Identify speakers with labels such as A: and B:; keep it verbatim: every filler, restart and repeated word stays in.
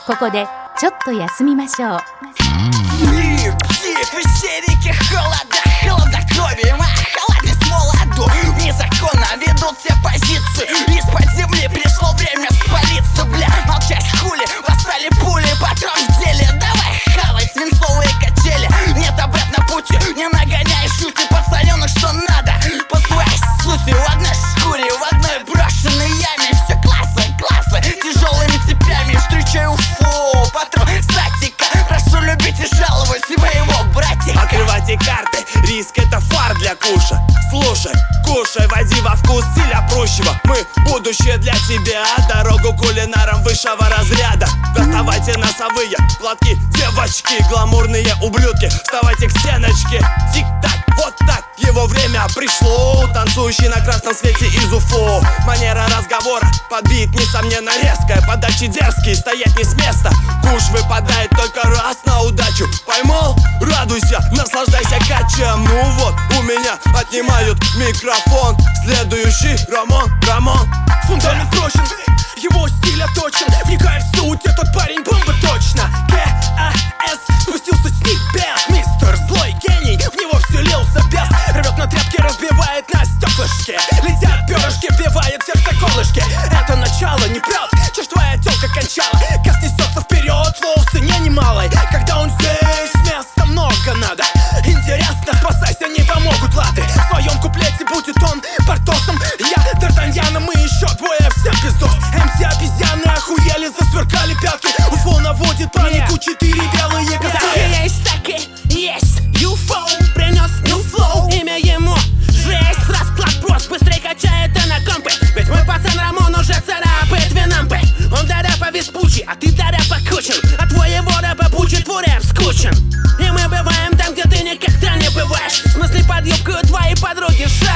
A: ここでちょっと休みましょう。
B: В истерике холода, холодокровие, холодность молоду. Незаконно ведут все позиции. Из-под земли пришло время спалиться, бля. Молчать хули, восстали пули, патрон в деле. Давай хавай свинцовые качели. Нет обратно пути, не нагоняй шути пацанёнок, что надо. По своей сути, в одной шкуре, в одной брошенной яме. Все классы, классы, тяжелыми цепями. Встречаю фу, патрон, статика. Прошу любить и жаловать моего братика.
C: Открывайте карты, риск это фар для куша. Слушай, кушай, войди во вкус стиля прущего. Мы будущее для тебя, дорогу кулинарам высшего разряда. Доставайте носовые платки, девочки, гламурные ублюдки. Вставайте к стеночке, тик-так, вот так. Его время пришло, танцующий на красном свете из Уфо. Манера разговора подбит, несомненно резкая. Подачи дерзкие, стоять не с места. Куш выпадает только раз на удачу. Поймал? Радуйся, наслаждайся качем. Ну вот, у меня отнимают микрофон. Следующий Рамон, Рамон.
D: Фундамент прочен, его стиль отточен. Вникай в суть, этот парень бомба точно. КАС спустился с небес. Мистер злой гений, в него вселился бес. Рвет на тряпке, разбивает на стеклышке. Летят перышки, вбивает сердце колышки. Это начало, не прет, чушь твоя тёлка кончала. Кас несется вперед, флоу в цене немалой. Когда он здесь, места много надо. Интересно, спасайся, не помогут латы. В своем куплете будет он Портосом, я Д'Артаньяном, мы еще двое, всем пиздос. МС обезьяны охуели, засверкали пятки. Уфо наводит панику, четыре белые косы.
E: Есть таки, есть юфо, принес new flow. Имя ему жесть, расклад прост, быстрее качает на компы. Ведь мой пацан Рамон уже царапает винампы. Он до рэпа веспучий, а ты до рэпа кучен. А твоего рэпа будет твой рэп скучен. И мы бываем там, где ты никогда не бываешь. В смысле под юбкой твоей подруги шаг.